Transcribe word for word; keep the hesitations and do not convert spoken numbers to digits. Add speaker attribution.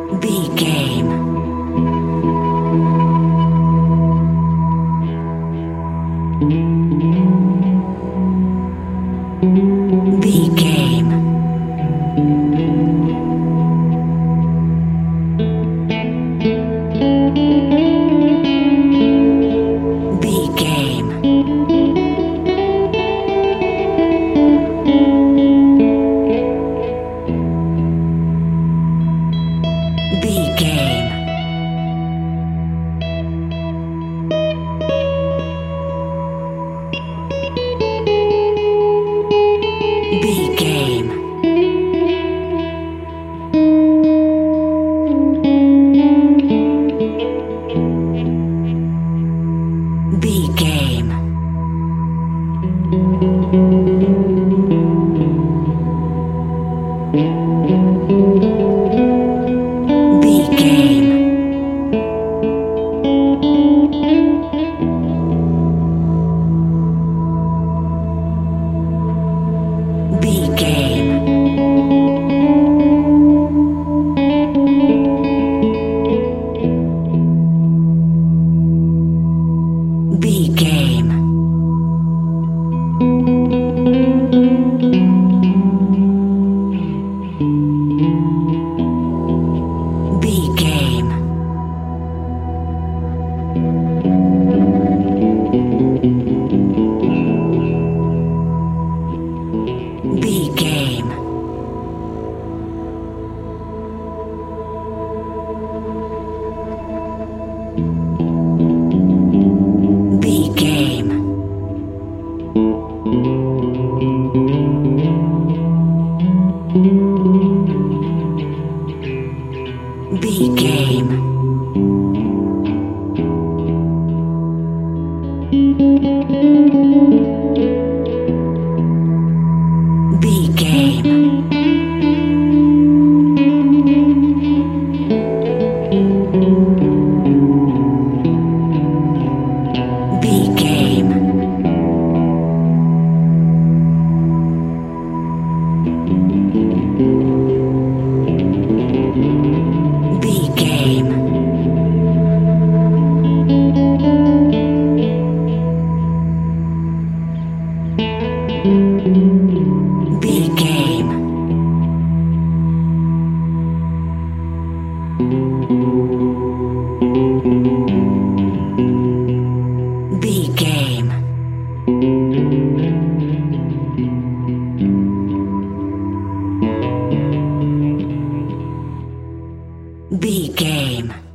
Speaker 1: B game. B game. B game. B game. B game. B game. B game. B game. B game. B game. B game. B game. B game. B game. B game. B game. B game. B game. B game.